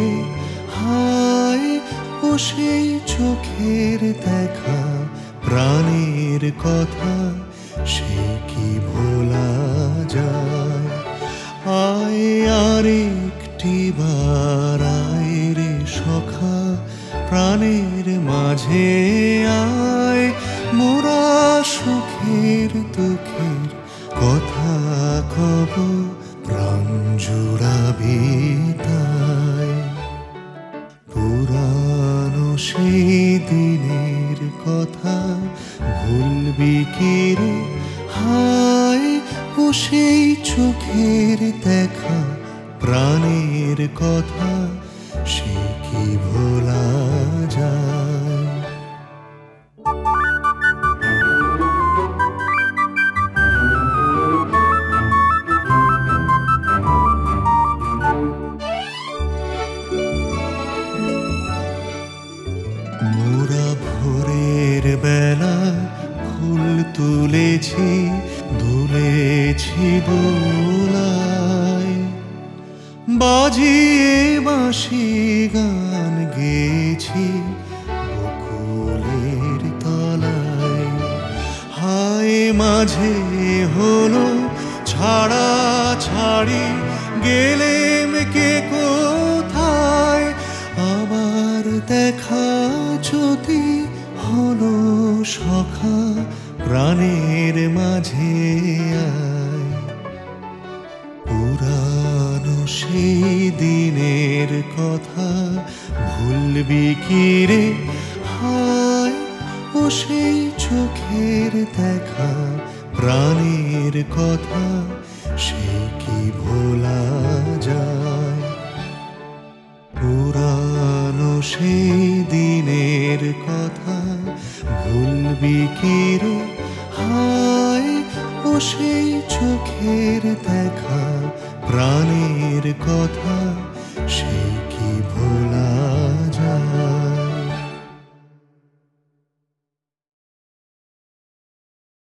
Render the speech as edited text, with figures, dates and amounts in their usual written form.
রে, হায় ও সেই চোখের দেখা, প্রাণের কথা সে কি ভোলা যায়? আয় আরেকটি বার আয় রে সখা, প্রাণের মাঝে আয়, মোরা সুখের দুঃখের কথা কব, প্রাণ জুড়াবি তাই। পুরানো সেই দিনের কথা ভুলবি কি রে, হায় ও সেই চোখের দেখা, প্রাণের কথা সে কি ভোলা যায়? মোরা ভোরের বেলা ফুল তুলেছি, দুলেছি দোলায়, বাজিয়ে বাঁশি গান গেয়েছি বকুলের তলায়। হায় মাঝে হলো ছাড়া ছাড়ি, গেলেম কে কোথায়, আবার দেখা যদি হলো সখা, প্রাণের মাঝে আয়। পুরানো সেই দিনের কথা ভুলবি কি রে, হায় ও সেই চোখের দেখা, প্রাণের কথা সে কি ভোলা যায়? পুরানো সেই দিনের কথা ভুলবি কি রে, হায় ও সেই চোখের দেখা, প্রাণের কথা সে